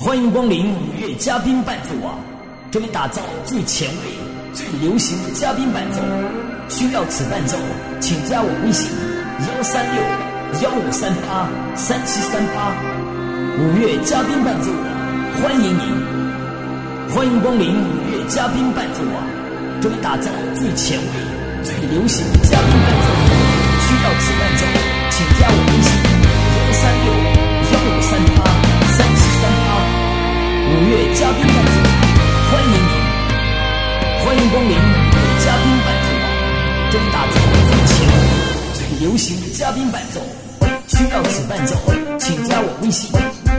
欢迎光临五月嘉宾伴奏网，这里打造最前卫、最流行的嘉宾伴奏。需要此伴奏，请加我微信136-1538-3738。五月嘉宾伴奏网，欢迎您！欢迎光临五月嘉宾伴奏网，这里打造最前卫、最流行的嘉宾伴奏。需要此伴奏，请加我微信136-1538-3738。五月嘉宾伴奏，欢迎您！欢迎光临五月嘉宾伴奏网，这里打造最前卫、最流行的嘉宾伴奏。需要此伴奏，请加我微信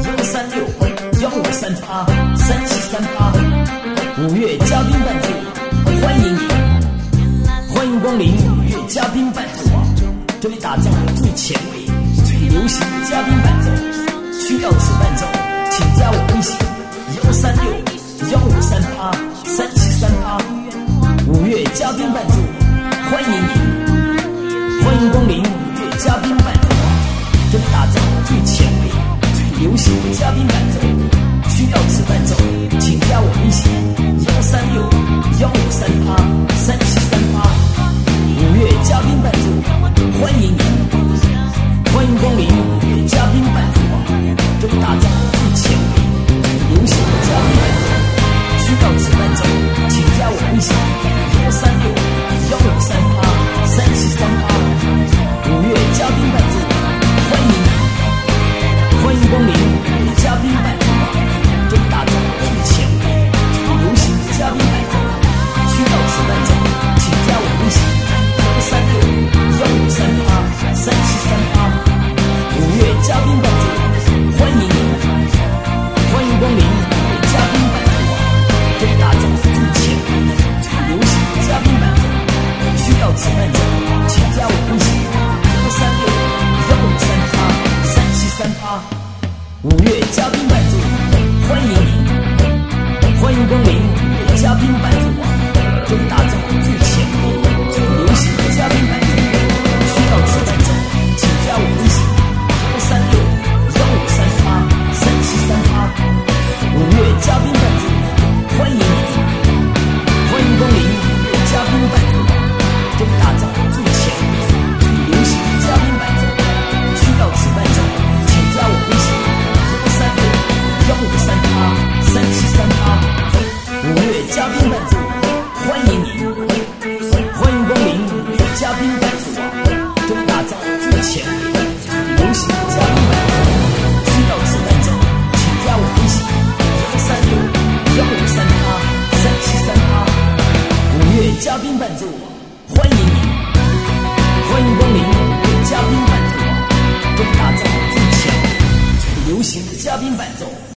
136-1538-3738。五月嘉宾伴奏，欢迎您！欢迎光临五月嘉宾伴奏网，这里打造最前卫、最流行的嘉宾伴奏。需要此伴奏，请加我微信136-1538-3738。五月嘉宾伴奏，欢迎您！欢迎光临五月嘉宾伴奏网，这里打造最前卫、最流行的嘉宾伴奏。需要此伴奏，请加我微信136-1538-3738。五月嘉宾伴奏，欢迎您！欢迎光临五月嘉宾伴奏网，这里打造最前卫、最流行的嘉宾伴奏。需要此伴奏，请加我微信136-1538-3738。五月嘉宾伴奏，欢迎您！欢迎光临五月嘉宾伴奏网，这里打造最前卫、最流行的嘉宾伴奏。需要此伴奏，请加我微信136-1538-3738。五月嘉宾伴奏，欢迎您！欢迎光临五月嘉宾伴奏网，这里打造最前卫、最流行的嘉宾伴奏。需要此伴奏，请加我微信136-1538-3738。五月嘉宾伴奏，欢迎您！欢迎光临五月嘉宾伴奏网，这里打造最前卫、最流行的嘉宾伴奏。需要此伴奏，请加我微信136-1538-3738。五月嘉宾伴奏，欢迎您！欢迎光临五月嘉宾伴奏网，这里打造最前卫、最流行的嘉宾伴奏。需要此伴奏，请加我微信136-1538-3738。五月嘉宾伴奏，欢迎您！欢迎光临五月嘉宾伴奏网，这里打造最前卫、最流行的嘉宾伴奏。需要此伴奏，请加我微信136-1538-3738。五月嘉宾伴奏，欢迎您！欢迎光临五月嘉宾伴奏网，这里打造最前卫、最流行的嘉宾伴奏。